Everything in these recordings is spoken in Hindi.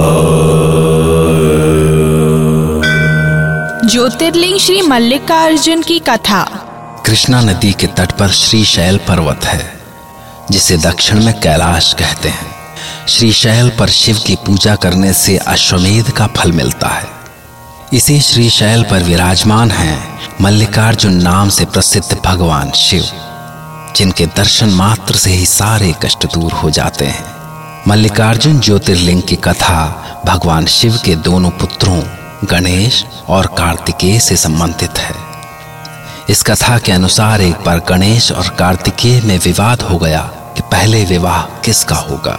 ज्योतिर्लिंग श्री मल्लिकार्जुन की कथा। कृष्णा नदी के तट पर श्रीशैल पर्वत है, जिसे दक्षिण में कैलाश कहते हैं। श्रीशैल पर शिव की पूजा करने से अश्वमेध का फल मिलता है। इसी श्रीशैल पर विराजमान हैं मल्लिकार्जुन नाम से प्रसिद्ध भगवान शिव, जिनके दर्शन मात्र से ही सारे कष्ट दूर हो जाते हैं। मल्लिकार्जुन ज्योतिर्लिंग की कथा भगवान शिव के दोनों पुत्रों गणेश और कार्तिकेय से संबंधित है। इस कथा के अनुसार एक बार गणेश और कार्तिकेय में विवाद हो गया कि पहले विवाह किसका होगा,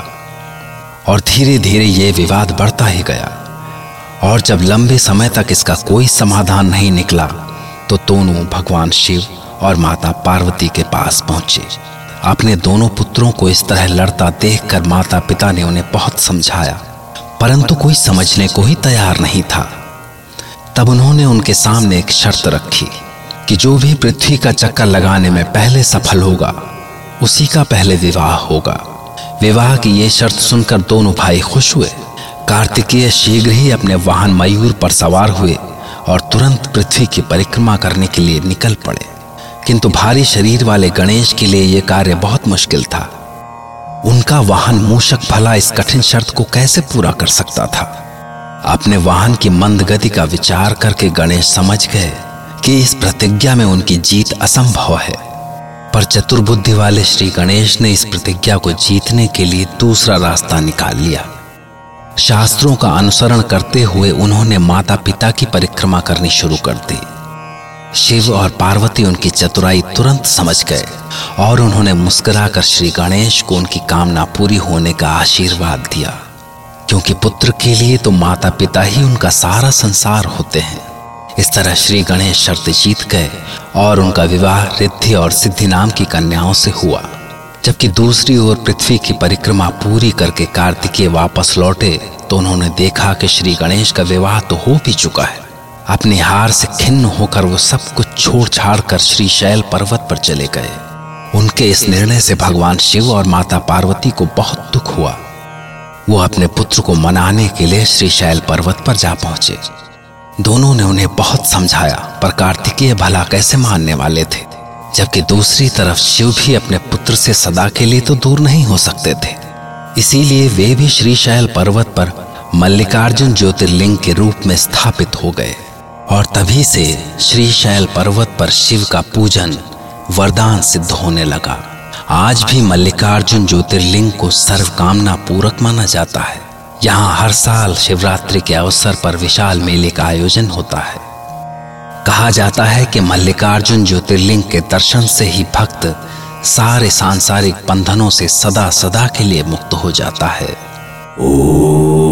और धीरे धीरे ये विवाद बढ़ता ही गया। और जब लंबे समय तक इसका कोई समाधान नहीं निकला तो दोनों भगवान शिव और माता पार्वती के पास पहुंचे। अपने दोनों पुत्रों को इस तरह लड़ता देखकर माता पिता ने उन्हें बहुत समझाया, परंतु कोई समझने को ही तैयार नहीं था। तब उन्होंने उनके सामने एक शर्त रखी कि जो भी पृथ्वी का चक्कर लगाने में पहले सफल होगा उसी का पहले विवाह होगा। विवाह की ये शर्त सुनकर दोनों भाई खुश हुए। कार्तिकेय शीघ्र ही अपने वाहन मयूर पर सवार हुए और तुरंत पृथ्वी की परिक्रमा करने के लिए निकल पड़े। किंतु भारी शरीर वाले गणेश के लिए यह कार्य बहुत मुश्किल था। उनका वाहन मूषक भला इस कठिन शर्त को कैसे पूरा कर सकता था। अपने वाहन की मंद गति का विचार करके गणेश समझ गए कि इस प्रतिज्ञा में उनकी जीत असंभव है। पर चतुर्बुद्धि वाले श्री गणेश ने इस प्रतिज्ञा को जीतने के लिए दूसरा रास्ता निकाल लिया। शास्त्रों का अनुसरण करते हुए उन्होंने माता पिता की परिक्रमा करनी शुरू कर दी। शिव और पार्वती उनकी चतुराई तुरंत समझ गए और उन्होंने मुस्कुराकर श्री गणेश को उनकी कामना पूरी होने का आशीर्वाद दिया, क्योंकि पुत्र के लिए तो माता पिता ही उनका सारा संसार होते हैं। इस तरह श्री गणेश शर्त जीत गए और उनका विवाह रिद्धि और सिद्धि नाम की कन्याओं से हुआ। जबकि दूसरी ओर पृथ्वी की परिक्रमा पूरी करके कार्तिकेय वापस लौटे तो उन्होंने देखा कि श्री गणेश का विवाह तो हो भी चुका है। अपनी हार से खिन्न होकर वो सब कुछ छोड़ छाड़ कर श्रीशैल पर्वत पर चले गए। उनके इस निर्णय से भगवान शिव और माता पार्वती को बहुत दुख हुआ। वो अपने पुत्र को मनाने के लिए श्रीशैल पर्वत पर जा पहुंचे। दोनों ने उन्हें बहुत समझाया, पर कार्तिकेय भला कैसे मानने वाले थे, जबकि दूसरी तरफ शिव भी अपने पुत्र से सदा के लिए तो दूर नहीं हो सकते थे। इसीलिए वे भी श्रीशैल पर्वत पर मल्लिकार्जुन ज्योतिर्लिंग के रूप में स्थापित हो गए। और तभी से श्रीशैल पर्वत पर शिव का पूजन वरदान सिद्ध होने लगा। आज भी मल्लिकार्जुन ज्योतिर्लिंग को सर्वकामना पूरक माना जाता है। यहाँ हर साल शिवरात्रि के अवसर पर विशाल मेले का आयोजन होता है। कहा जाता है कि मल्लिकार्जुन ज्योतिर्लिंग के दर्शन से ही भक्त सारे सांसारिक बंधनों से सदा सदा के लिए मुक्त हो जाता है।